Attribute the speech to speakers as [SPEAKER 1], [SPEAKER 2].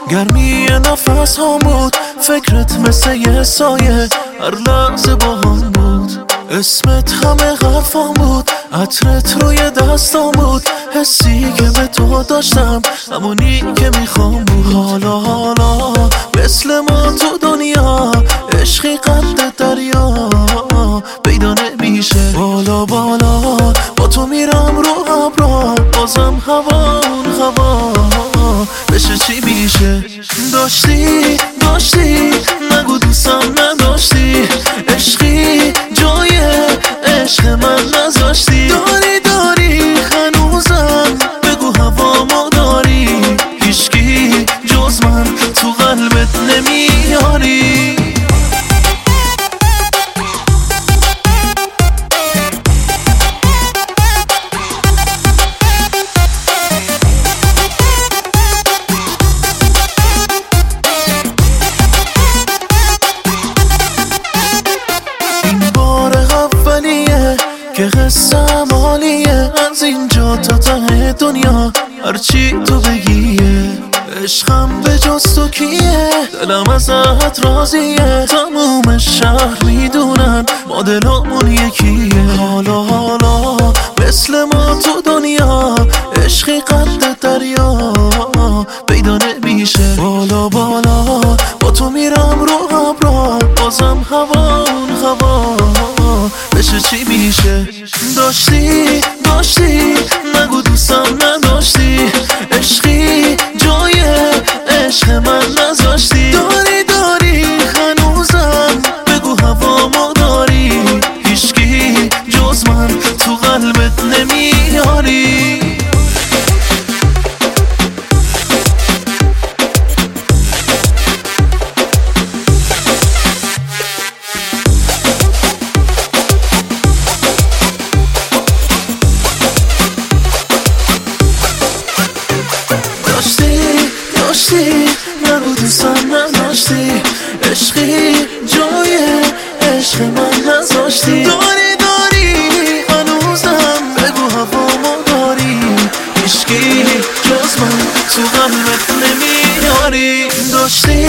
[SPEAKER 1] گرمی نفس ها بود، فکرت مثل یه سایه هر لحظه با هم بود. اسمت همه حرفام بود، عطرت روی دستام بود. حسی که به تو داشتم همونی که میخوام بود. حالا مثل ما تو دنیا عشقی قد دریا پیدا نمیشه. بالا با تو میرم رو ابرا، بازم هوا اون هوا بشه چی میشه. داشتی نگو دوستم نداشتی، عشقی جای عشق من نذاشتی. داری هنوزم بگو هوامو داری، هیچکی جز من تو قلبت نمیاری. که قصم حالیه از اینجا تا ته دنیا، هرچی تو بگیه. عشقم به جز تو کیه، دلم ازت راضیه. تموم شهر میدونن ما دلمون یکیه. حالا مثل ما تو دنیا عشقی قد دریا پیدا نمیشه. بالا با تو میرم رو ابرا، بازم هوا اون هوا بشه چی میشه. داشتی نگو دوستم نداشتی، عشقی جای عشق من نذاشتی. داری هنوزم بگو هوامو داری، هیچکی جز من تو قلبت نمیاری. داشتی نگو دوستم نداشتی، عشقی جای عشق من نذاشتی. داری هنوزم بگو هوامو داری، هیچکی جز من تو قلبت نمیاری.